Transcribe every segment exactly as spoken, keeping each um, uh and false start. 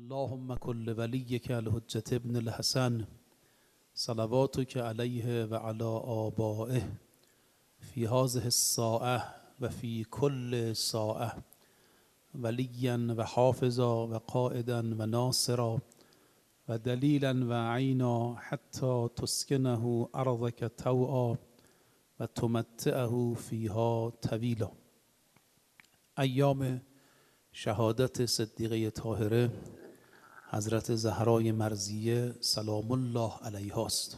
اللهم كل وليك الحجة ابن الحسن صلواتك عليه وعلى آبائه في هذه الساعة وفي كل ساعة وليا وحافظا وقائدا وناصرا ودليلا وعينا حتى تسكنه أرضك طوعا وتمتعه فيها طویلا. ایام شهادت صدیقه طاهره حضرت زهرای مرضیه سلام الله علیها است.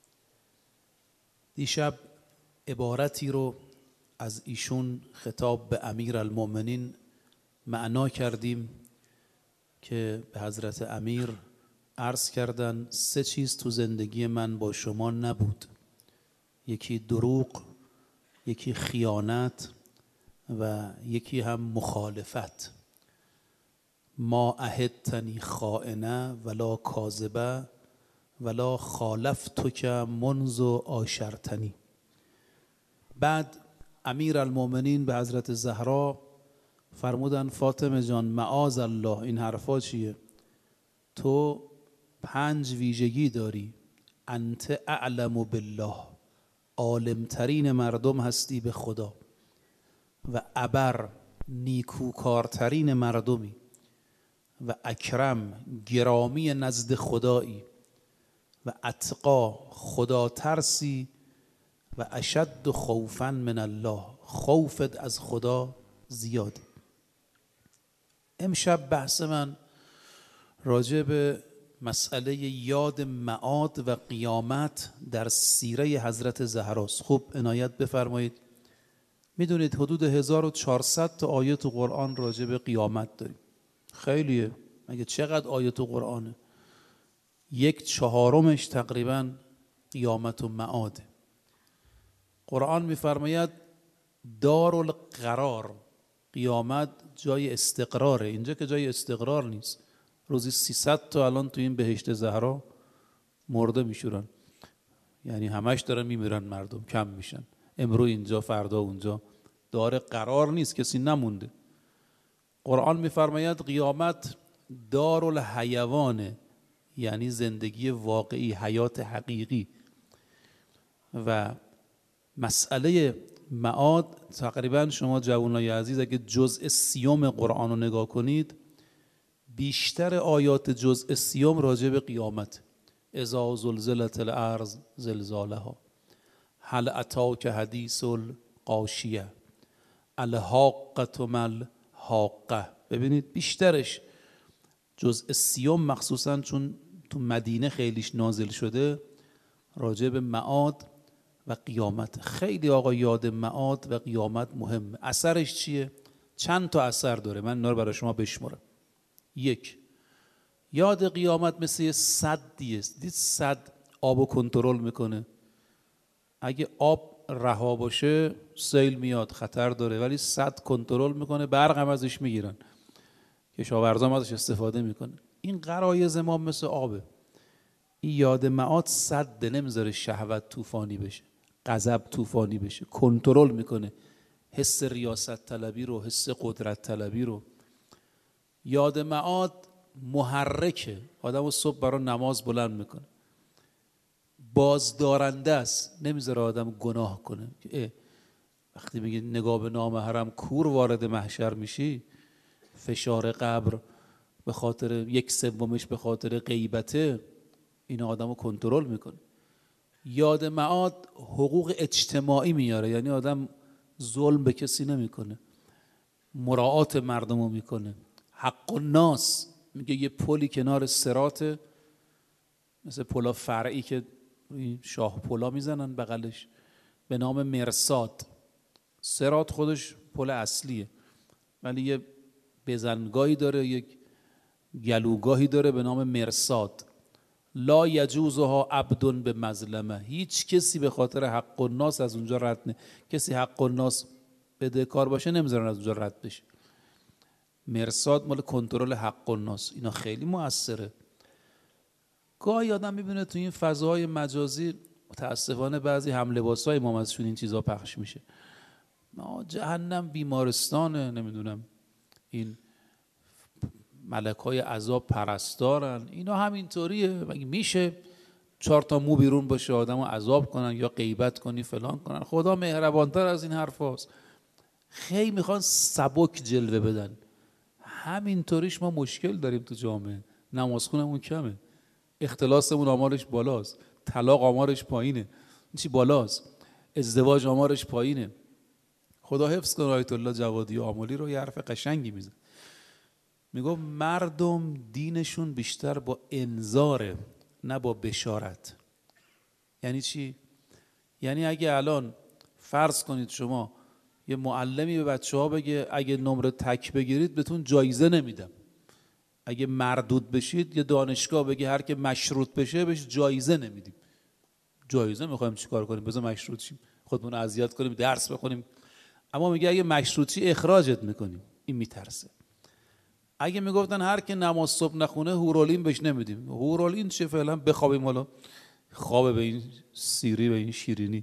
دیشب عبارتی رو از ایشون خطاب به امیر المؤمنین معنا کردیم که به حضرت امیر عرض کردن سه چیز تو زندگی من با شما نبود، یکی دروغ، یکی خیانت و یکی هم مخالفت. ما عهدتنی خائنه ولا کاذبه ولا خالفتک منذ عاشرتنی. بعد امیر المؤمنین به حضرت زهرا فرمودن فاطمه جان معاذ الله، این حرفا چیه؟ تو پنج ویژگی داری. انت اعلم بالله، عالمترین مردم هستی به خدا، و ابر نیکوکارترین مردمی، و اکرم گرامی نزد خدایی، و اتقا خدا ترسی، و اشد خوفا من الله، خوفت از خدا زیاد. امشب بحث من راجع به مسئله یاد معاد و قیامت در سیره حضرت زهراست. خوب عنایت بفرمایید. میدونید حدود هزار و چهارصد تا آیه تو قرآن راجع به قیامت داریم. خیلیه. مگه چقدر آیه تو قرآنه؟ یک چهارمش تقریبا قیامت و معاده. قرآن میفرماید دارالقرار، قیامت جای استقراره. اینجا که جای استقرار نیست. روزی سیصد تا الان تو این بهشت زهرا مرده میشورن، یعنی همش دارن میمیرن، مردم کم میشن، امرو اینجا فردا اونجا. دار قرار نیست، کسی نمونده. قرآن میفرماید قیامت دارالحیوانه، یعنی زندگی واقعی، حیات حقیقی. و مسئله معاد تقریبا شما جوانای عزیز اگه جزء سیوم قرآن رو نگاه کنید، بیشتر آیات جزء سیوم راجع به قیامت. اذا زلزلت الارض زلزالها، هل اتاک حدیث الغاشیه، الحاقة ما الحاقة. ببینید بیشترش جزء سیوم، مخصوصا چون تو مدینه خیلیش نازل شده، راجع به معاد و قیامت. خیلی آقا یاد معاد و قیامت مهمه. اثرش چیه؟ چند تا اثر داره، من اینا رو برای شما بشمارم. یک، یاد قیامت مثل یه سدیه. دید سد آبو کنترل میکنه. اگه آب رها باشه سیل میاد، خطر داره، ولی سد کنترل میکنه، برق هم ازش میگیرن، کشاورزا هم ازش استفاده میکنه. این غرایز ما مثل آبه. این یاد معاد سد، نمیذاره شهوت طوفانی بشه، غضب طوفانی بشه، کنترل میکنه حس ریاست طلبی رو، حس قدرت طلبی رو. یاد معاد محرکه، آدم رو صبح برای نماز بلند میکنه. بازدارنده است، نمیذاره آدم گناه کنه. وقتی میگه نگاه به نامحرم کور وارد محشر میشی، فشار قبر به خاطر یک سومش به خاطر غیبته، این آدم رو کنترل میکنه. یاد معاد حقوق اجتماعی میاره، یعنی آدم ظلم به کسی نمیکنه، مراعات مردم رو میکنه. حق الناس، میگه یه پلی کنار صراط، مثل پلا فرعی که شاه پلا میزنن بغلش، به نام مرصاد. صراط خودش پل اصلیه، ولی یه بزنگاهی داره، یک گلوگاهی داره به نام مرصاد. لا یجوزها عبد به مظلمه، هیچ کسی به خاطر حق الناس از اونجا رد نه. کسی حق الناس بدهکار باشه نمیذارن از اونجا رد بشه. مرصاد مال کنترل حق الناس. اینا خیلی مؤثره. گاهی آدم میبینه تو این فضاهای مجازی متاسفانه بعضی هم لباسای ما ازشون این چیزا پخش میشه. ما جهنم بیمارستانه، نمیدونم این ملک‌های عذاب پرستارن. اینا همینطوریه. مگه میشه چهار تا مو بیرون باشه آدمو عذاب کنن یا غیبت کنی فلان کنن؟ خدا مهربانتر از این حرف هاست. خیلی میخوان سبک جلوه بدن. همینطوریش ما مشکل داریم تو جامعه. نمازخونمون کمه، اختلاسمون آمارش بالاست، طلاق آمارش پایینه، چی بالاست، ازدواج آمارش پایینه. خدا حفظ کنه آیت الله جوادی آملی رو، یه حرف قشنگی میزن. میگه مردم دینشون بیشتر با انذاره نه با بشارت. یعنی چی؟ یعنی اگه الان فرض کنید شما یه معلمی به بچه ها بگه اگه نمره تک بگیرید بهتون جایزه نمیدم، اگه مردود بشید یه دانشگاه بگه هر که مشروط بشه بهش جایزه نمیدیم. جایزه میخوایم چیکار کنیم؟ بذار مشروط شیم، خودمون اذیت کنیم، درس بخونیم. اما میگه اگه مشروطی اخراجت میکنیم. این میترسه. اگه میگفتن هر که نماز صبح نخونه هورولین بهش نمیدیم. هورولین چه؟ فعلا بخوابیم، حالا خوابه به این سیری به این شیرینی.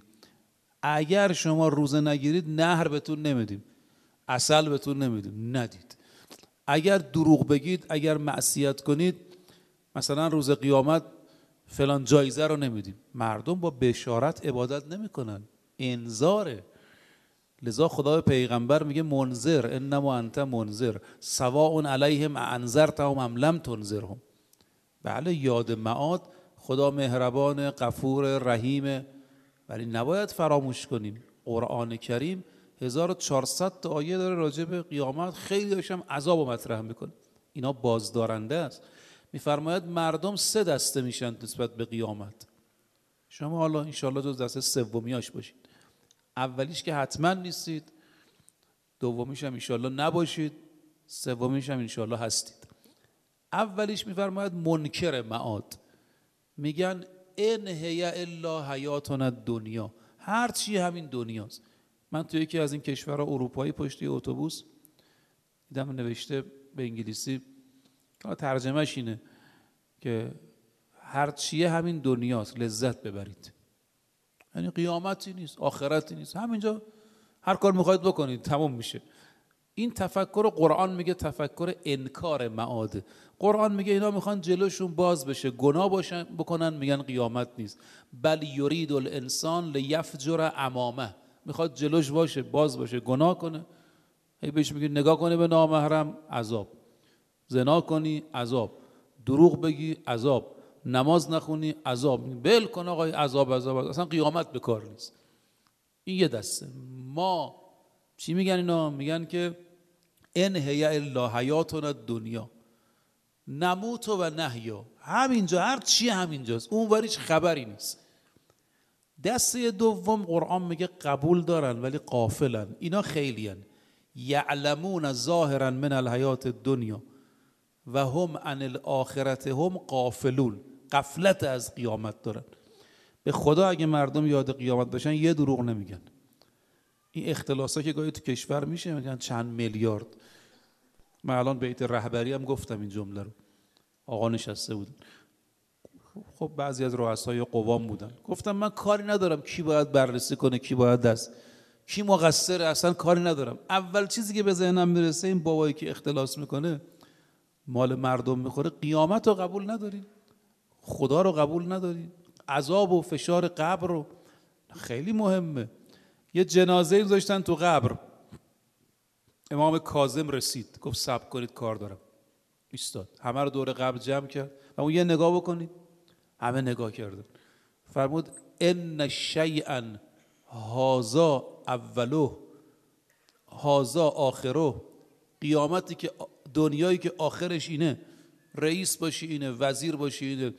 اگر شما روزه نگیرید نهر بهتون نمیدیم، عسل بهتون نمیدیم. ندید. اگر دروغ بگید، اگر معصیت کنید، مثلا روز قیامت فلان جایزه رو نمیدیم. مردم با بشارت عبادت نمیکنن، انذاره. لذا خدا پیغمبر میگه منذر، انما انت منذر سواء علیهم انذرتهم ام لم تنذرهم. بله، یاد معاد. خدا مهربان، غفور، رحیم، ولی نباید فراموش کنیم. قرآن کریم هزار و چهارصد تا آیه داره راجع به قیامت، خیلی داشتم عذاب رو مطرح میکنه. اینا بازدارنده است. میفرماید مردم سه دسته میشن نسبت به قیامت. شما حالا انشالله جز دسته سومیاش باشید. اولیش که حتما نیستید، دومیش هم انشالله نباشید، سومیش هم انشالله هستید. اولیش میفرماید منکر معاد. میگن ان هی الا حیاتنا الدنیا، هر چی همین دنیاست. من توی یکی از این کشورها اروپایی پشتی اتوبوس دیدم نوشته به انگلیسی، ترجمهش اینه که هر چیه همین دنیاست، لذت ببرید. یعنی قیامتی نیست، آخرتی نیست، همینجا هر کار میخواید بکنید تمام میشه. این تفکر قرآن میگه تفکر انکار معاده. قرآن میگه اینا میخوان جلوشون باز بشه، گناه باشن بکنن، میگن قیامت نیست. بل یرید الانسان لیفجر امامه، میخواد جلوش باشه، باز باشه، گناه کنه. هی بهش میگه نگاه کنی به نامحرم، عذاب. زنا کنی، عذاب. دروغ بگی، عذاب. نماز نخونی، عذاب. بل کن آقای عذاب عذاب، اصلا قیامت به کار نیست. این یه دسته. ما چی میگن اینا؟ میگن که ان هی الا حیاتنا الدنیا نموت و نحیا، همینجا هر چی همینجاست، اون وریش خبری نیست. دسته دوم قرآن میگه قبول دارن ولی غافلن. اینا خیلیان. یعلمون ظاهرا من الحیات الدنیا و هم عن الاخرت هم غافلون. غفلت از قیامت دارن. به خدا اگه مردم یاد قیامت باشن یه دروغ نمیگن. این اختلاسا که گاهی تو کشور میشه میگن چند میلیارد. من الان بیت رهبری هم گفتم این جمله رو، آقا نشسته بودن، خب بعضی از رؤسای قوام بودن، گفتم من کاری ندارم کی باید بررسی کنه کی باید دست کی مقصره، اصلا کاری ندارم. اول چیزی که به ذهنم میرسه این بابایی که اختلاس میکنه مال مردم میخوره، قیامت رو قبول نداری، خدا رو قبول نداری، عذاب و فشار قبر رو. خیلی مهمه. یه جنازه گذاشتن تو قبر، امام کاظم رسید گفت صبر کنید کار دارم، ایستاد، همه رو دور قبر جمع کرد و اون یه نگاه بکنید. همه نگاه کردن. فرمود ان شیئا هذا اولو هذا آخرو. قیامتی که دنیایی که آخرش اینه، رئیس باشی اینه، وزیر باشی اینه،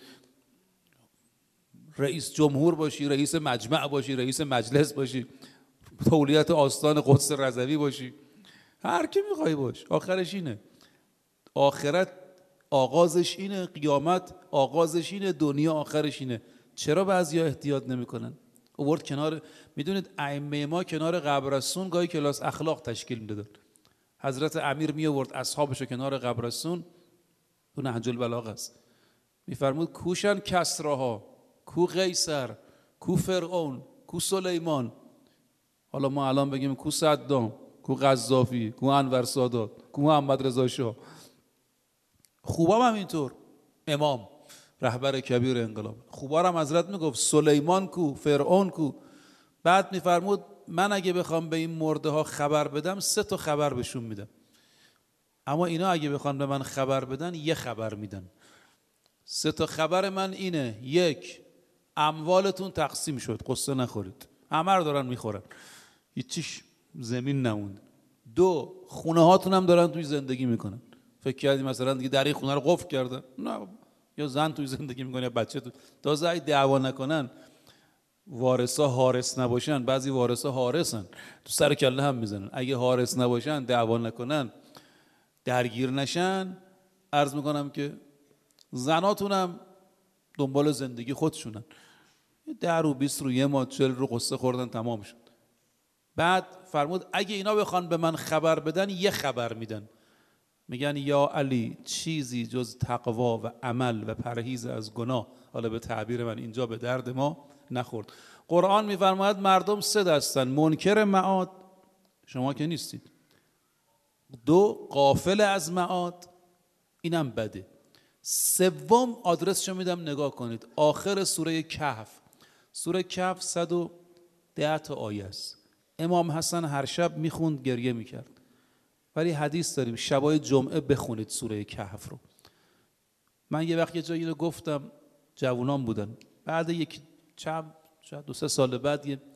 رئیس جمهور باشی، رئیس مجمع باشی، رئیس مجلس باشی، تولیت آستان قدس رضوی باشی، هر کی میخوای باش، آخرش اینه. آخرت آغازش اینه، قیامت آغازش اینه، دنیا آخرش اینه. چرا بعضیا احتیاط نمیکنن؟ آورد کنار، میدونید ائمه ما کنار قبرستون گاهی کلاس اخلاق تشکیل میدادن. حضرت امیر می آورد اصحابشو کنار قبرستون، تو نهج البلاغه است، میفرمود کوشن کسراها، کو قیصر، کو فرعون، کو سلیمان. حالا ما الان بگیم کو صدام، کو قذافی، کو انور سادات، کو محمد رضا شاه. خوبام هم اینطور، امام رهبر کبیر انقلاب، خوبا هم حضرت میگفت سلیمان کو، فرعون کو. بعد میفرمود من اگه بخوام به این مرده ها خبر بدم سه تا خبر بهشون میدم، اما اینا اگه بخوان به من خبر بدن یه خبر میدن. سه تا خبر من اینه: یک، اموالتون تقسیم شد، قصه نخورید، همه رو دارن میخورن، هیچیش زمین نموند. دو، خونه هاتون هم دارن توی زندگی میکنن. فکر کردی مثلا دیگه در این خونه رو قفل کردن؟ نه، یا زن توی زندگی میکنه یا بچه تو. تازه اگه دعوا نکنن، وارثا حارس نباشن، بعضی وارثا حارسن تو سر کله هم میزنن، اگه حارس نباشن دعوا نکنن درگیر نشن، عرض میکنم که زناتون هم دنبال زندگی خودشونن، ده رو بیست رو یه ماه چل رو قصه خوردن تمام شد. بعد فرمود اگه اینا بخوان به من خبر بدن یه خبر میدن، میگن یا علی چیزی جز تقوا و عمل و پرهیز از گناه، حالا به تعبیر من اینجا به درد ما نخورد. قرآن میفرماید مردم سه دستن: منکر معاد، شما که نیستید. دو، غافل از معاد، اینم بده. سوم، آدرسشو میدم نگاه کنید، آخر سوره کهف. سوره کهف صد و ده تا آیه است. امام حسن هر شب میخوند، گریه میکرد. ولی حدیث داریم شبای جمعه بخونید سوره کهف رو. من یه وقت یه جایی رو گفتم، جوانان بودن، بعد یک چند شاید دو سه سال بعد یه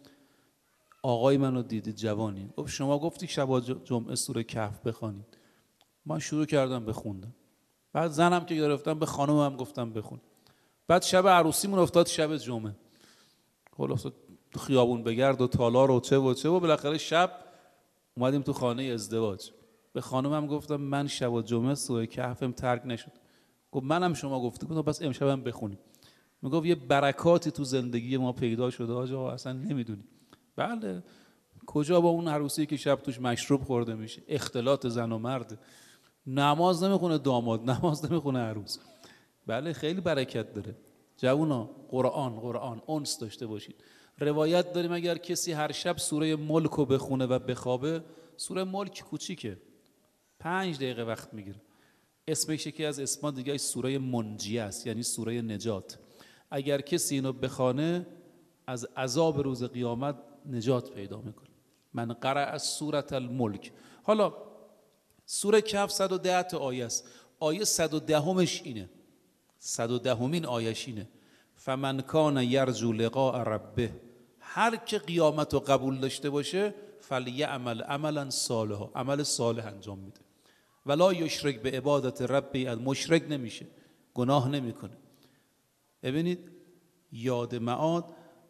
آقای منو دید، جوانی، گفت شما گفتی شبای جمعه سوره کهف بخونید. من شروع کردم بخوندم. بعد زنم که گرفتم به خانومم گفتم بخون. بعد شب عروسیمون افتاد شب جمعه، خلاص خیابون بگرد و تالار و چه و چه و بالاخره شب اومدیم تو خانه ازدواج. به خانومم گفتم من شب جمعه سوره کهفم ترک نشد. گفت منم شما گفتی. گفتم پس امشبم بخونیم. میگفت یه برکاتی تو زندگی ما پیدا شده آجا، اصلا نمیدونی. بله، کجا با اون عروسی که شب توش مشروب خورده میشه، اختلاط زن و مرد، نماز نمیخونه داماد، نماز نمیخونه عروس. بله خیلی برکت داره. جوونا قرآن قرآن انس داشته باشید. روایت داریم اگر کسی هر شب سوره ملک رو بخونه و بخوابه، سوره ملک کوچیکه، پنج دقیقه وقت میگیره. اسمش یکی از اسما دیگه سوره منجیه است، یعنی سوره نجات. اگر کسی اینو بخونه از عذاب روز قیامت نجات پیدا میکنه. من قرأ از سوره الملک. حالا سوره کهف صد و ده تا آیه است. آیه صد و دهمش اینه، صد و دهمین آیهش اینه: فمن کان یرجو لقاء ربه، هر که قیامت رو قبول داشته باشه فلیعمل عملا صالحا، عمل صالح انجام میده، ولا یشرک به عبادت ربی، از مشرک نمیشه، گناه نمیکنه. ببینید یاد معاد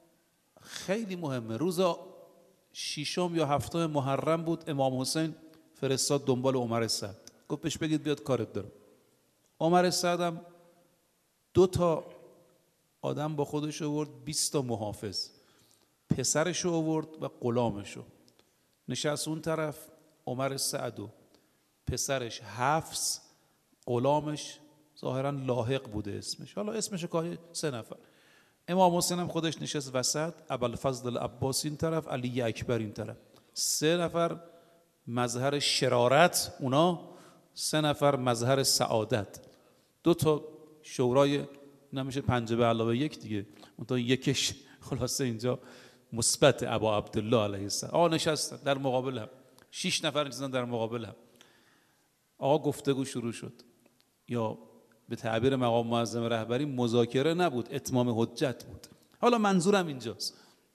خیلی مهمه. روز ششم یا هفتم محرم بود، امام حسین فرستاد دنبال عمر سعد، گفت بهش بگید بیاد کارت دارم. عمر سعد هم دو تا آدم با خودش آورد، بیست تا محافظ، پسرش رو آورد و غلامش رو نشست اون طرف. عمر سعد و پسرش حفص، غلامش ظاهرا لاحق بوده اسمش، حالا اسمش که سه نفر. امام حسین هم خودش نشست وسط، ابوالفضل العباس این طرف، علی اکبر این طرف. سه نفر مظهر شرارت اونا، سه نفر مظهر سعادت. دو تا شورای نمیشه پنجه به علاوه یک دیگه، اون تا یکش خلاصه اینجا مثبت ابا عبدالله علیه السلام. آقا نشستن در مقابل هم، شش نفر نشستن در مقابل هم. آقا گفتگو شروع شد، یا به تعبیر مقام معظم رهبری مذاکره نبود، اتمام حجت بود. حالا منظورم اینجاست.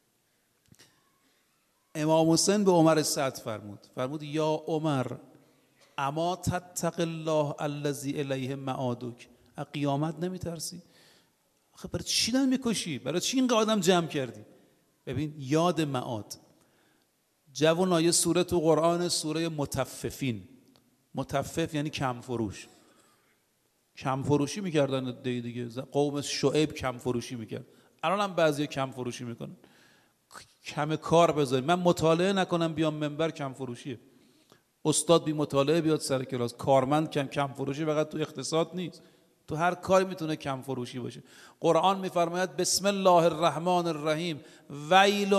امام حسین به عمر سعد فرمود فرمود یا عمر اما تتق الله الذی الیه معادک، از قیامت نمیترسی؟ آخه برای چی دن میکشی؟ برای چی اینقدر آدم جمع کردی؟ ببین یاد معاد. جوانای سوره تو قرآن سوره متففین. متفف یعنی کم فروش. کم فروشی میکردن دیگه دیگه قوم شعیب کم فروشی میکرد، الان هم بعضی کم فروشی میکنن. کم کار بذارید، من مطالعه نکنم بیام منبر کم فروشیه. استاد بی مطالعه بیاد سر کلاس. کارمند کم کم فروشی فقط تو اقتصاد نیست، تو هر کاری میتونه کم فروشی باشه. قرآن میفرماید بسم الله الرحمن الرحیم ویل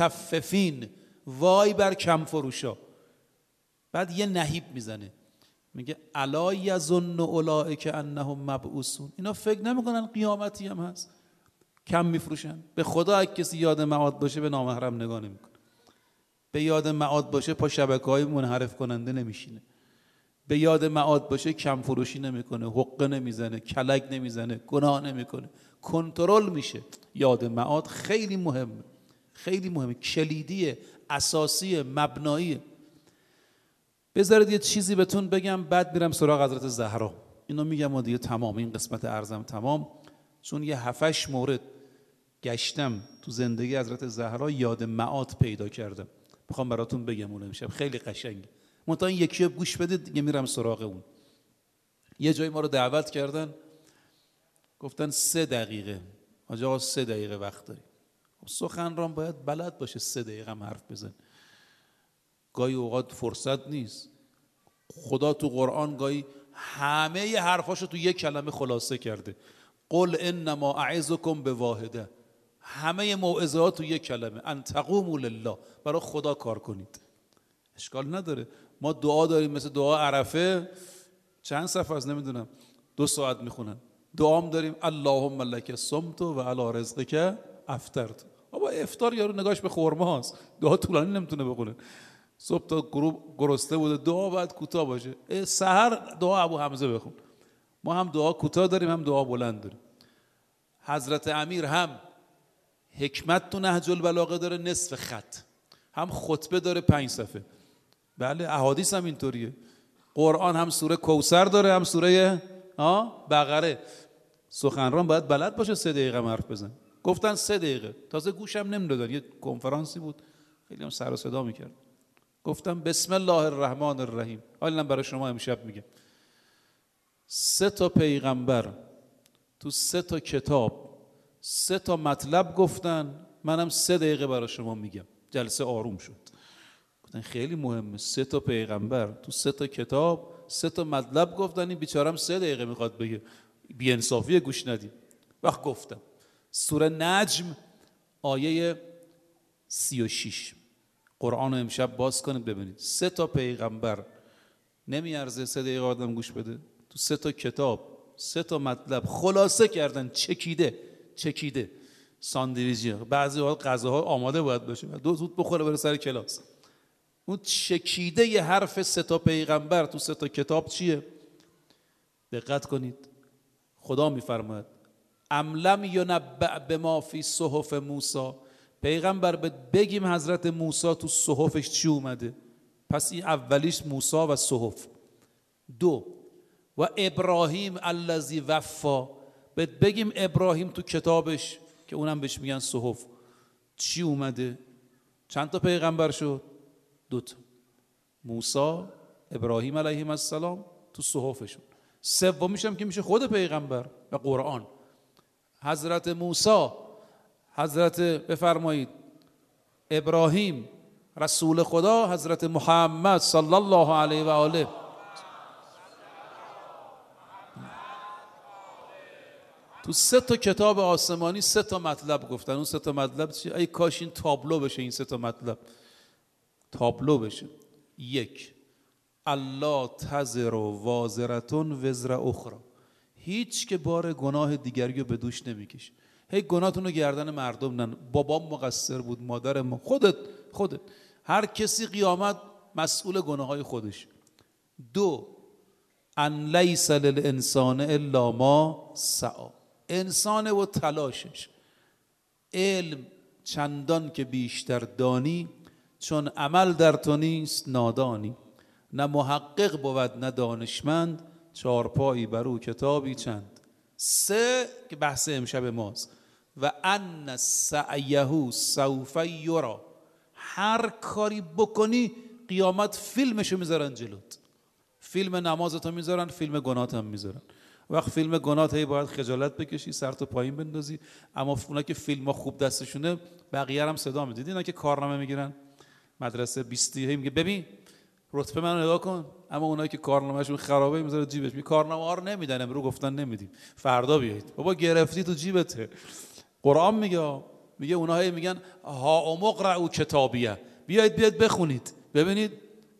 للمطففین، وای بر کم فروشا. بعد یه نهیب میزنه میگه الا یظن اولئک انهم مبعوثون، اینا فکر نمیکنن قیامتی هم هست؟ کم میفروشن. به خدا اگه کسی یاد معاد باشه به نامحرم نگاه نمیکنه، به یاد معاد باشه پا شبکه‌های منحرف کننده نمیشینه، به یاد معاد باشه کم فروشی نمیکنه، حقه نمیزنه، کلک نمیزنه، گناه نمیکنه، کنترل میشه. یاد معاد خیلی مهمه، خیلی مهمه، کلیدیه، اساسیه، مبناییه. بذارید یه چیزی بهتون بگم بعد میرم سراغ حضرت زهرا. اینو میگم و دیگه تمام، این قسمت عرضم تمام، چون یه هفتش مورد گشتم تو زندگی حضرت زهرا یاد معاد پیدا کردم، میخوام براتون بگم اون امشب، خیلی قشنگه. منتها این یکی رو گوش بدید دیگه میرم سراغ اون. یه جایی ما رو دعوت کردن، گفتن سه دقیقه حاج آقا، سه دقیقه وقت داری. سخنران باید بلد باشه سه دقیقه هم حرف بزن، گاهی اوقات فرصت نیست. خدا تو قرآن گاهی همه ی حرفاشو تو یک کلمه خلاصه کرده، قل انما اعظکم بواحده، همه موعظه ها تو یک کلمه، ان تقوموا لله، برای خدا کار کنید. اشکال نداره، ما دعا داریم مثل دعا عرفه، چند صفحه از نمیدونم دو ساعت میخونن. دعام داریم اللهم لک صمت و علی رزقک افطرت. بابا افطار یارو نگاش به خرما هاست، دعا طولانی نمیتونه بخونه. صبح تا غروب گرسنه بوده، دعا باید کوتاه باشه. سحر دعا ابو حمزه بخون. ما هم دعا کوتاه داریم هم دعا بلند داریم. حضرت امیر هم حکمت تو نهج البلاغه داره نصف خط، هم خطبه داره پنج صفحه. بله احادیث هم اینطوریه. قرآن هم سوره کوثر داره هم سوره بقره. سخنران باید بلد باشه سه دقیقه حرف بزن. گفتن سه دقیقه، تازه گوشم نمیدادن، یه کنفرانسی بود خیلی هم سر و صدا میکرد. گفتم بسم الله الرحمن الرحیم. حالا برای شما امشب میگم، سه تا پیغمبر تو سه تا کتاب سه تا مطلب گفتن، منم سه دقیقه برای شما میگم. جلسه آروم شد. گفتن خیلی مهمه، سه تا پیغمبر تو سه تا کتاب سه تا مطلب گفتن، این بیچارم سه دقیقه میخواد بگه، بی انصافیه گوش ندید. وقت گفتم سوره نجم آیه سی و شش، قرآن رو امشب باز کنید ببینید. سه تا پیغمبر، نمیارزه سه دقیقه آدم گوش بده؟ تو سه تا کتاب سه تا مطلب خلاصه کردن، چکیده چکیده ساندویچی. بعضی وقت غذاها آماده باید باشه، دو زود بخوره بره سر کلاس. اون چکیده ی حرف سه تا پیغمبر تو سه تا کتاب چیه؟ دقت کنید. خدا میفرماید ام لم ینبأ بما فی صحف موسی، پیغمبر بگیم حضرت موسی تو صحفش چی اومده؟ پس این اولیش موسی و صحف. دو و ابراهیم الذی وفا، بگیم ابراهیم تو کتابش که اونم بهش میگن صحف چی اومده؟ چند تا پیغمبر شد؟ دو تا، موسی ابراهیم علیهم السلام تو صحفشون. سومیش هم که میشه خود پیغمبر و قرآن. حضرت موسی، حضرت بفرمایید ابراهیم رسول خدا، حضرت محمد صلی الله علیه و آله. تو سه تا کتاب آسمانی سه تا مطلب گفتن. اون سه تا مطلب چی؟ ای کاش این تابلو بشه، این سه تا مطلب تابلو بشه. یک، الله تزر وازرتون وزر اخرى، هیچ که بار گناه دیگری رو به دوش نمیکشه. هی گناهتون رو گردن مردم نن، بابام مقصر بود، مادر ما، خودت خودت هر کسی قیامت مسئول گناههای خودش. دو، ان لیس للانسان الا ما سعی، انسان و تلاشش. علم چندان که بیشتر دانی، چون عمل در تو نیست نادانی. نه محقق بود نه دانشمند، چارپایی بر او کتابی چند. سه که بحث امشب ماست. و ان سعیه سوف یری، هر کاری بکنی قیامت فیلمشو میذارن جلوت. فیلم نمازتو میذارن، فیلم گناهت هم میذارن. وقت فیلم گناهت هی باید خجالت بکشی، سرتو پایین بندازی. اما اونا که فیلم‌ها خوب دستشونه بقیه هم صدا میدید. اینا که کارنامه میگیرن مدرسه بیستی، هی میگه ببین رتبه منو نگاه کن. اما اونایی که کارنامه‌شون خرابه میذاره جیبش. می کارنامه ها رو نمیدن، امروز گفتن نمیدیم، فردا بیایید. بابا گرفتی تو جیبته. قرآن میگه میگه اونایی میگن ها امقرؤ کتابیه، بیایید بیاد بخونید ببینید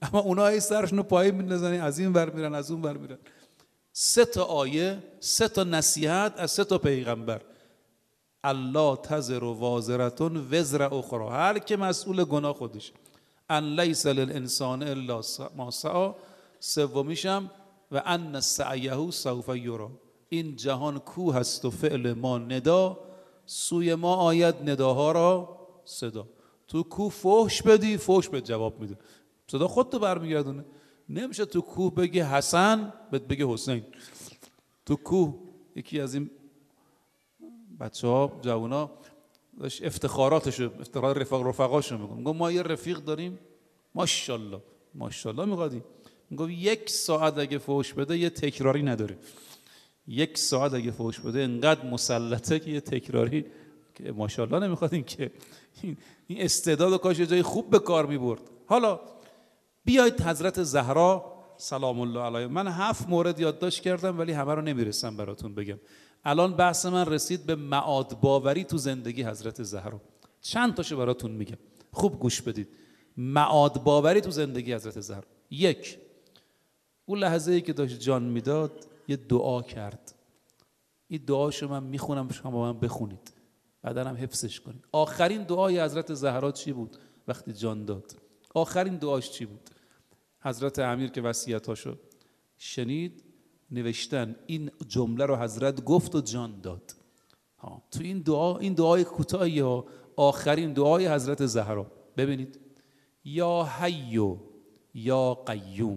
اما اونا هی سرشون رو پایین میندازن، از این ور میرن از اون ور میرن. سه تا آیه، سه تا نصیحت از سه تا پیغمبر. الله تزر و وازرتون وزر اخرى، هر که مسئول گناه خودش. ان لیس للانسان الا ما سعی، سومیشم و ان سعیه سوف یری، این جهان کوه است و فعل ما ندا، سوی ما آید نداها را صدا. تو کوه فحش بدی، فحش به جواب میده، صدا خودتو برمیگردونه. نمیشه تو کوه بگی حسن بهت بگه حسین. تو کوه یکی از این بچه ها جوونا داشت افتخاراتشو، افتخارات رفاق رفقاشو میگم، میگم ما یه رفیق داریم ماشاءالله ماشاءالله میقادیم، میگم یک ساعت اگه فحش بده یه تکراری نداره، یک ساعت اگه فحش بده انقدر مسلطه که یه تکراری که ماشاءالله نمیخوادیم که این استعداد و کاش یه جای خوب به کار میبرد. حالا بیایید حضرت زهرا سلام الله علیها. من هفت مورد یادداشت کردم ولی همه رو نمیرسم براتون بگم. الان بحث من رسید به معاد باوری تو زندگی حضرت زهرا. چند تاشو براتون میگم، خوب گوش بدید. معاد باوری تو زندگی حضرت زهرا. یک، اون لحظه ای که داشت جان میداد یه دعا کرد. این دعاشو من میخونم، شما با من بخونید، بعدا هم حفظش کنید. آخرین دعای حضرت زهرا چی بود وقتی جان داد؟ آخرین دعاش چی بود؟ حضرت امیر که وصیتاشو شنید نوشتن این جمله رو حضرت گفت و جان داد. ها تو این دعا، این دعای کوتاهی ها، آخرین دعای حضرت زهرا. ببینید: یا حی یا قیوم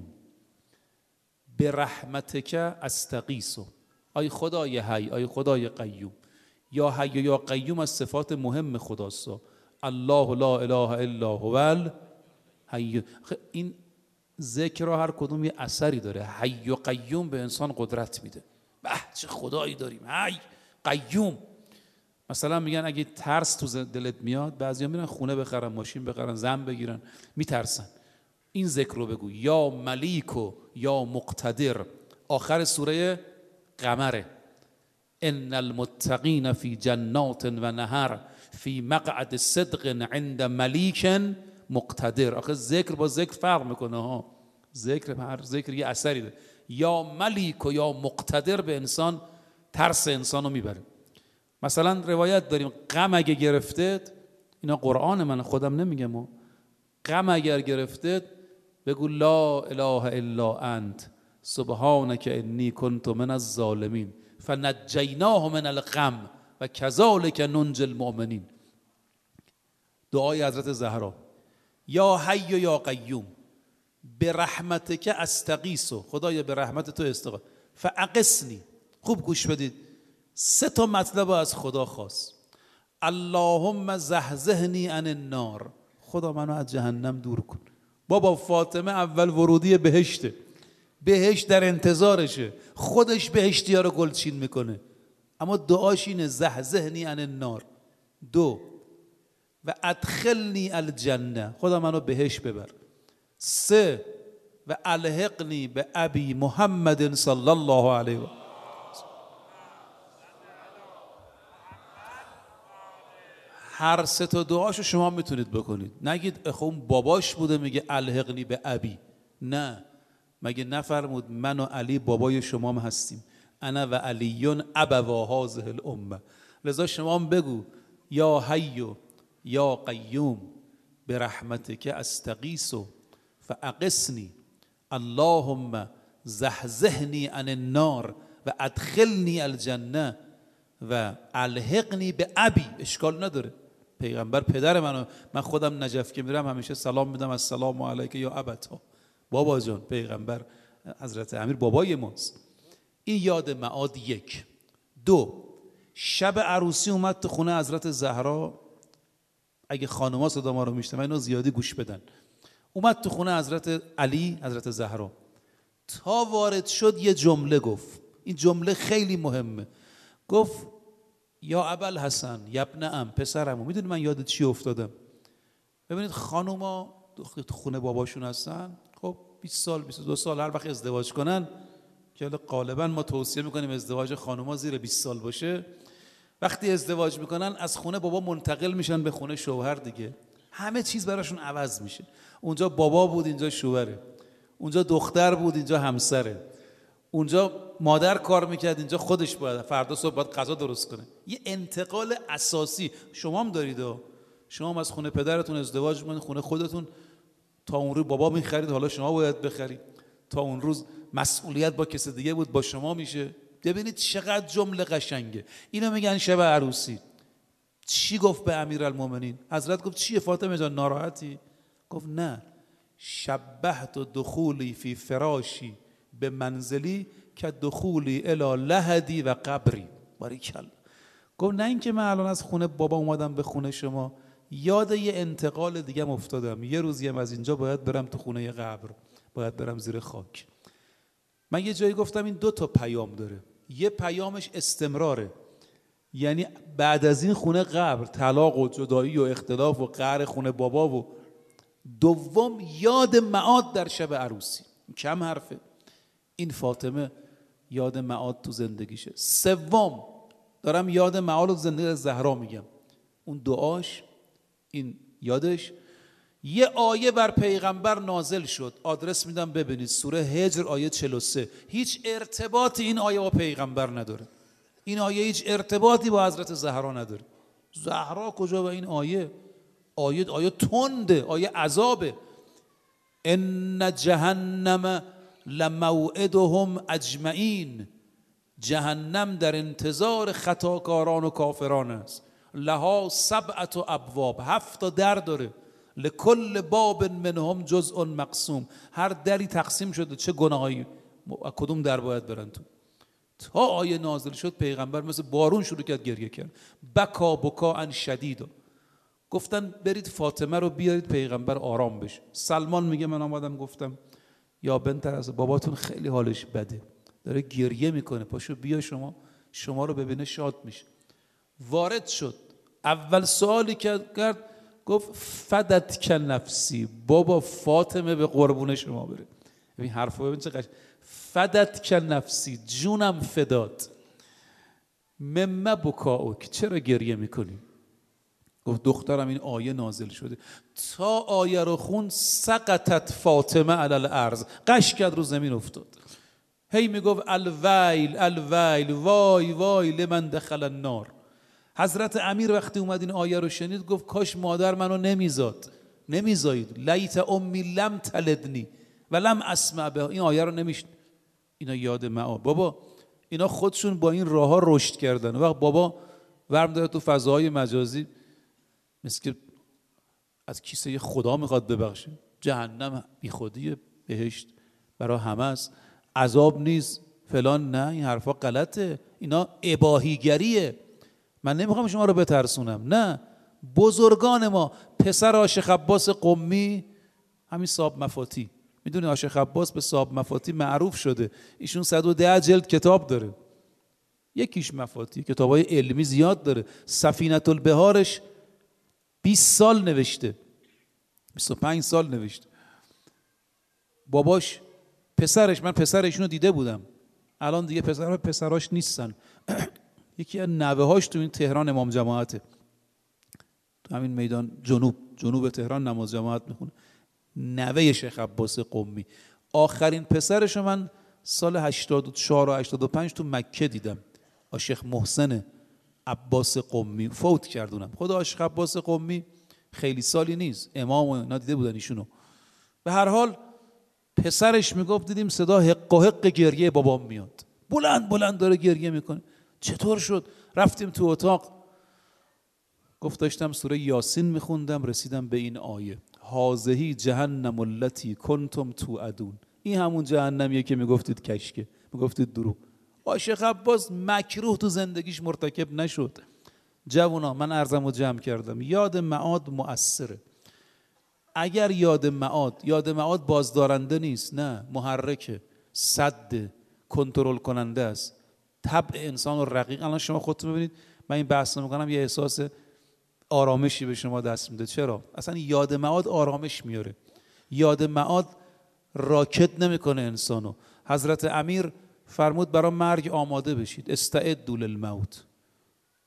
برحمتک استغیث. آی خدای حی، آی خدای قیوم. یا حی یا قیوم از صفات مهم خداست. الله لا اله الا هو الحی. این ذکر هر کدوم یه اثری داره. حی و قیوم به انسان قدرت میده. به چه خدایی داریم، حی قیوم. مثلا میگن اگه ترس تو دلت میاد، بعضیا میرن خونه بخرن، ماشین بخرن، زن بگیرن، میترسن. این ذکر رو بگو: یا ملیک و یا مقتدر. آخر سوره قمره: ان المتقین فی جنات و نهر فی مقعد صدق عند ملیک مقتدر. آخه ذکر با ذکر فرق میکنه ها. ذکر هر ذکر یه اثری داره. یا ملیک و یا مقتدر به انسان ترس انسانو میبره. مثلا روایت داریم غم اگه گرفتید، اینا قرآن من خودم نمیگم، غم اگر گرفتید بگو لا اله الا انت سبحانک انی کنت من الظالمین فنجیناه من الغم و کذالک ننجی المؤمنین. دعای حضرت زهرا: یا حی یا قیوم برحمتک استغیث. خدایا به رحمت تو استغاثه. فاغثنی. خوب گوش بدید، سه تا مطلب از خدا خواست. اللهم زحزحنی عن النار. خدا منو از جهنم دور کن. بابا فاطمه اول ورودی بهشته، بهشت در انتظارشه، خودش بهشتیا رو گلچین میکنه، اما دعاش اینه زحزحنی عن النار. دو، و ادخلنی الجنه. خدا منو بهشت ببر. سه، و الحقنی به ابی محمد صلی الله علیه و هر سه تا دعاشو شما میتونید بکنید. نگید اخون باباش بوده میگه الحقنی به ابی. نه، مگه نفرمود من و علی بابای شما هم هستیم؟ انا و علیون ابوا هذه الامه. لذا شما هم بگو یا حی یا قیوم برحمتک استغیث فاغثنی اللهم زحزحنی عن النار و ادخلنی الجنه و الحقنی به ابی. اشکال نداره، پیغمبر پدر منو، من خودم نجف که میرم همیشه سلام میدم السلام علیک یا ابتا. بابا جان، پیغمبر حضرت امیر بابای ماست. این یاد معاد. یک. دو، شب عروسی اومد تو خونه حضرت زهرا. اگه خانوما صدا ما رو میشنون اینو زیادی گوش بدن. اومد تو خونه حضرت علی، حضرت زهرا. تا وارد شد یه جمله گفت. این جمله خیلی مهمه. گفت یا ابوالحسن یا ابن ام، پسرمو. میدونی من یاد چی افتادم؟ ببینید خانوما تو خونه باباشون هستن، خب بیست سال بیست و دو سال هر وقت ازدواج کنن، که غالبا ما توصیه میکنیم ازدواج خانوما زیر بیست سال باشه. وقتی ازدواج میکنن از خونه بابا منتقل میشن به خونه شوهر دیگه. همه چیز براشون عوض میشه. اونجا بابا بود، اینجا شوهره. اونجا دختر بود، اینجا همسره. اونجا مادر کار میکرد، اینجا خودش باید فردا صبح باید غذا درست کنه. یه انتقال اساسی شما هم دارید. شما هم از خونه پدرتون ازدواج میکنید، خونه خودتون تا اون روز بابا میخرید، حالا شما باید بخرید. تا اون روز مسئولیت با کسی دیگه بود، با شما میشه. ببینید چقدر جمله قشنگه. اینو میگن شب عروسی. چی گفت به امیرالمومنین؟ حضرت گفت چیه فاطمه جان، ناراحتی؟ گفت نه، شبهت دخولی فی فراشی به منزلی که دخولی الی لحدی و قبری. باریکلا. گفت نه اینکه من الان از خونه بابا اومدم به خونه شما، یاد یه انتقال دیگه افتادم. یه روزی هم از اینجا باید برم تو خونه قبر، باید برم زیر خاک. من یه جایی گفتم این دو تا پیام داره. یه پیامش استمراره، یعنی بعد از این خونه قبر، طلاق و جدایی و اختلاف و قهر خونه بابا. و دوم یاد معاد در شب عروسی. کم حرفه. این فاطمه یاد معاد تو زندگیشه. سوم دارم یاد معاد تو زندگی زهرا میگم. اون دعاش، این یادش. یه آیه بر پیغمبر نازل شد، آدرس میدم ببینید، سوره هجر آیه چهل و سه. هیچ ارتباطی این آیه با پیغمبر نداره. این آیه هیچ ارتباطی با حضرت زهرا نداره. زهرا کجا با این آیه؟ آیه آیه تنده، آیه عذابه. ان جهنم لموعدهم اجمعین. جهنم در انتظار خطاکاران و کافران است. لها سبعت ابواب، هفت تا در داره. لکل باب منهم جزء مقسوم. هر دری تقسیم شده چه گناهایی، کدوم در باید برن تو. تا آیه نازل شد پیغمبر مثل بارون شروع کرد گریه کرد. بکا بکا ان شدید. گفتن برید فاطمه رو بیارید پیغمبر آرام بشه. سلمان میگه من آمدم گفتم یا بنت رسول، باباتون خیلی حالش بده، داره گریه میکنه، پاشو بیا شما شما رو ببینه شاد میشه. وارد شد، اول سوالی که کرد گفت فدت که نفسی، بابا فاطمه به قربون شما بره. این حرفو ببین چه قشنگ. فدت که نفسی، جونم فدات. ممه بکاوک، چرا گریه میکنی؟ گفت دخترم این آیه نازل شده. تا آیه رو خوند سقطت فاطمه علی الارض، قش کرد رو زمین افتاد. هی میگفت الویل الویل، وای وای لمن دخل النار. حضرت امیر وقتی اومد این آیه رو شنید گفت کاش مادر منو نمیزاد، نمیزایید. لیت امی لم تلدنی و لم اسمع به. این آیه رو نمیشن. اینا یاد معاد. بابا اینا خودشون با این راه ها رشد کردن. وقت بابا ورم داره تو فضاهای مجازی مثل که از کیسه خدا میخواد ببخشه. جهنم بی خودیه، بهشت برای همه است، عذاب نیست فلان. نه، این حرفا غلطه. اینا اباهیگریه. من نمیخوام شما رو بترسونم، نه. بزرگان ما، پسر آشق عباس قمی، همین صاحب مفاتی، میدونی آشق عباس به صاحب مفاتی معروف شده. ایشون صد و ده جلد کتاب داره. یکیش مفاتی، کتابای علمی زیاد داره. سفینة البحارش بیست سال نوشته، بیست و پنج سال نوشته. باباش، پسرش، من پسرشون رو دیده بودم، الان دیگه پسر پسراش نیستن. یکی از نوه هاش تو این تهران امام جماعته، تو همین میدان جنوب جنوب تهران نماز جماعت میخونه. نوه شیخ عباس قمی. آخرین پسرش من سال هشتاد و چهار و هشتاد و پنج تو مکه دیدم. آشیخ محسن عباس قمی فوت کردونم. خود آشیخ عباس قمی خیلی سالی نیست، امام و اینا دیده بودن ایشونو. به هر حال پسرش میگفت دیدیم صدا حق و حق گریه بابام میاد، بلند بلند داره گریه میکنه. چطور شد؟ رفتیم تو اتاق، گفت داشتم سوره یاسین میخوندم، رسیدم به این آیه هازهی جهنم التی کنتم توعدون. این همون جهنمیه که میگفتید کشکه، میگفتید دروغ. آشیخ عباس مکروه تو زندگیش مرتکب نشد. جوونا، من عرضمو جمع کردم، یاد معاد مؤثره. اگر یاد معاد، یاد معاد بازدارنده نیست، نه، محرکه، صد، کنترل کننده است. طبع انسان و رقیق. الان شما خودتون ببینید، من این بحث میکنم یه احساس آرامشی به شما دست میده. چرا؟ اصلا یاد معاد آرامش میاره. یاد معاد راکت نمیکنه انسانو. حضرت امیر فرمود برای مرگ آماده بشید، استعدوا للموت.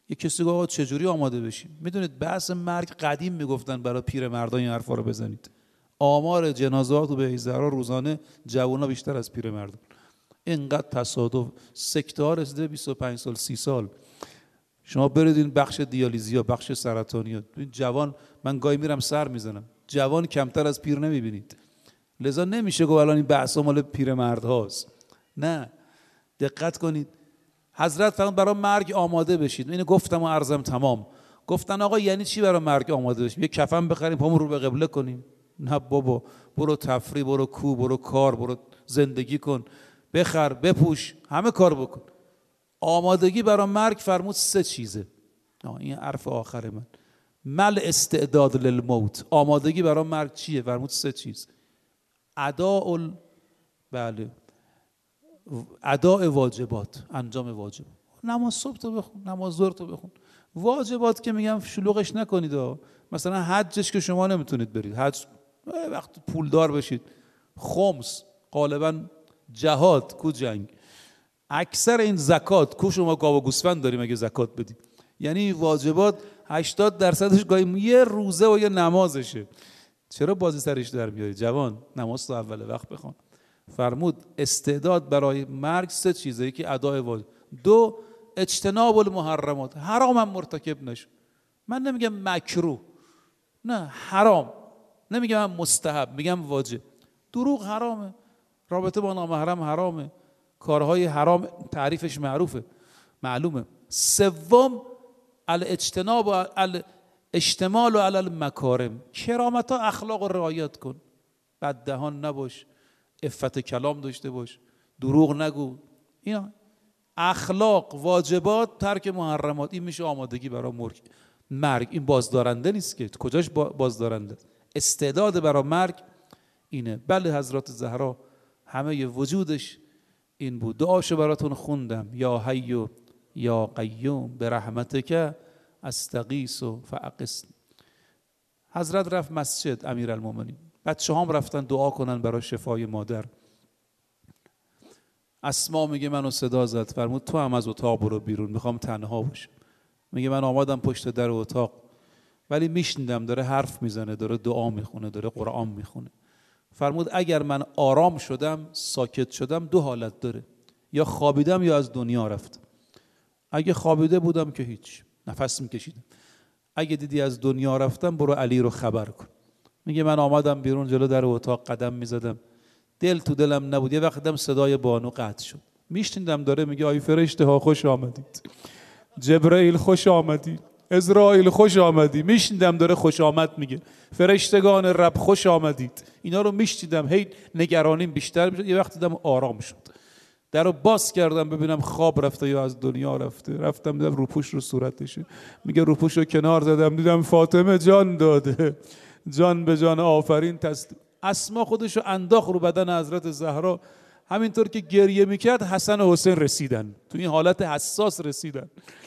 یه کسی گفت آقا چجوری آماده بشیم؟ میدونید بحث مرگ قدیم میگفتن برای پیرمردان این حرفا رو بزنید. آمار جنازات و به زهرا روزانه جوونا بیشتر از پیرمردان. اینقدر تصادف، سکته ها رسیده بیست و پنج سال سی سال. شما برید این بخش دیالیزیا، بخش سرطانیات، این جوان، من گاهی میرم سر میزنم، جوان کمتر از پیر نمیبینید. لذا نمیشه گفت الان این بحثا مال پیرمرد هاست. نه، دقت کنید. حضرت فرمود برای مرگ آماده بشید. اینو گفتم و عرضم تمام. گفتن آقا یعنی چی برای مرگ آماده بشیم؟ یه کفن بخریم پامون رو به قبله کنیم؟ نه بابا، برو تفریح، برو کو، برو کار، برو زندگی کن، بخر، بپوش، همه کار بکن. آمادگی برای مرگ فرمود سه چیزه. این حرف آخر من. مل استعداد للموت. آمادگی برای مرگ چیه؟ فرمود سه چیز. اداء ال... بله اداء واجبات، انجام واجب. نماز صبح تو بخون، نماز ظهر تو بخون. واجبات که میگم شلوغش نکنید. مثلا حجش که شما نمیتونید برید، حج وقت پولدار بشید. خمس غالبا جهاد کو جنگ. اکثر این زکات کو شما گاو و گوسفند داریم اگه زکات بدید. یعنی واجبات هشتاد درصدش گاهی یه روزه و یه نمازشه. چرا بازی سرش در میاری جوان؟ نماز تو اول وقت بخوان. فرمود استعداد برای مرگ سه چیزه. یکی ادای واجب، دو اجتناب المحرمات، حرام هم مرتکب نشو. من نمیگم مکروه، نه حرام، نمیگم من مستحب، میگم واجب. دروغ حرامه، رابطه با نامحرم حرامه، کارهای حرام تعریفش معروفه معلومه. سوم الاجتناب و الاشتمال علی المکارم، کرامت ها اخلاق رو رعایت کن، بد دهان نباش، عفت کلام داشته باش، دروغ نگو. اینا اخلاق، واجبات، ترک محرمات. این میشه آمادگی برای مرگ. مرگ این بازدارنده نیست که، کجاش بازدارنده؟ استعداد برای مرگ اینه. بله حضرت زهرا همه وجودش این بود. دعاشو براتون خوندم. یا حی یا قیوم برحمتک استغیث فاغثنی. حضرت رفت مسجد امیرالمومنین، بچه هم رفتن دعا کنن برای شفای مادر. اسما میگه منو صدا زد، فرمود تو هم از اتاق برو بیرون، میخوام تنها باشم. میگه من آمدم پشت در اتاق ولی میشنیدم داره حرف میزنه، داره دعا میخونه، داره قرآن میخونه. فرمود اگر من آرام شدم، ساکت شدم، دو حالت داره، یا خوابیدم یا از دنیا رفتم. اگه خوابیده بودم که هیچ، نفس میکشیدم. اگه دیدی از دنیا رفتم، برو علی رو خبر کن. میگه من آمدم بیرون، جلو در اتاق قدم میزدم، دل تو دلم نبود. یه وقتم صدای بانو قطع شد، میشنیدم داره میگه آی فرشته ها خوش آمدید، جبرائیل خوش آمدید، عزرائیل خوش آمدی. میشنیدم داره خوش آمد میگه، فرشتگان رب خوش آمدید. اینا رو میشنیدم، هی نگرانیم بیشتر میشد. یه وقت دیدم آرام شد، در رو باز کردم ببینم خواب رفته یا از دنیا رفته. رفتم دیدم روپوش رو صورتشه، میگه روپوش رو کنار زدم، دیدم فاطمه جان داده، جان به جان آفرین تسلیم. اسما خودش رو انداخت رو بدن حضرت زهرا. همینطور که گریه میکرد حسن و حسین رسیدن، تو این حالت حساس رسیدن.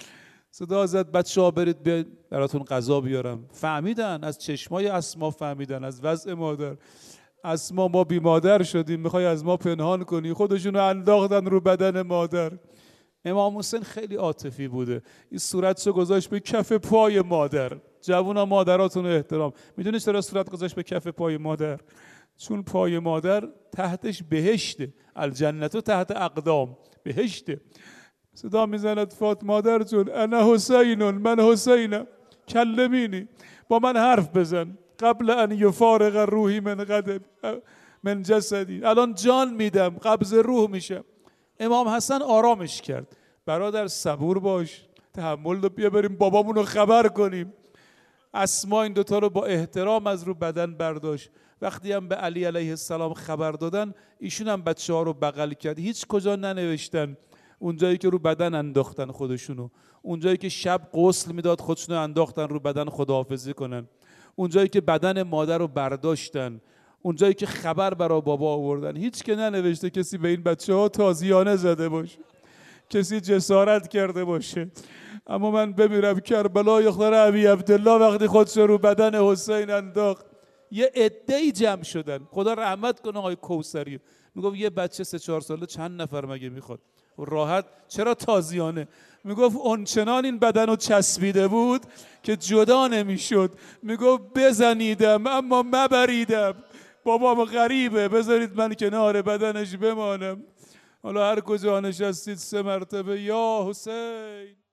صدا زد بچه ها برید بیاید براتون غذا بیارم. فهمیدن، از چشمای اسما فهمیدن، از وضع مادر. اسما ما بی مادر شدیم، میخوای از ما پنهان کنی. خودشونو انداختن رو بدن مادر. امام حسین خیلی عاطفی بوده، این صورتشو گذاشت به کف پای مادر. جوونا مادراتون احترام. میدونی چرا صورت گذاشت به کف پای مادر؟ چون پای مادر تحتش بهشته، الجنت تحت اقدام، بهشته. صدا میزند فاطمه مادر جون انا حسینون، من حسینم، کلمینی، با من حرف بزن قبل ان یفارق روحی من قدم من جسدی. الان جان میدم، قبض روح میشم. امام حسن آرامش کرد، برادر صبور باش، تحمل رو بیا بریم بابامون رو خبر کنیم. اسما این دوتا رو با احترام از رو بدن برداشت. وقتی هم به علی علیه السلام خبر دادن، ایشون هم بچه ها رو بغل کرد. هیچ کجا ننوشتن اونجایی که رو بدن انداختن خودشونو، اونجایی که شب غسل میداد خودشونو انداختن رو بدن خداحافظی کنن، اونجایی که بدن مادر رو برداشتن، اونجایی که خبر برای بابا آوردن. هیچ که ننوشته کسی به این بچه ها تازیانه زده باشه، کسی جسارت کرده باشه. اما من بمیرم کربلا یختار ابی عبدالله وقتی خودش رو بدن حسین انداخت، یه عده‌ای جمع شدن. خدا رحمت کنه آقای کوثری، میگفت یه بچه سه چهار ساله چند نفر مگه میخواد؟ راحت. چرا تازیانه؟ میگفت اونچنان این بدن رو چسبیده بود که جدا نمیشد. میگفت بزنیدم اما مبریدم. بابام غریبه، بذارید من کنار بدنش بمانم. حالا هر کجا نشستید سه مرتبه یا حسین.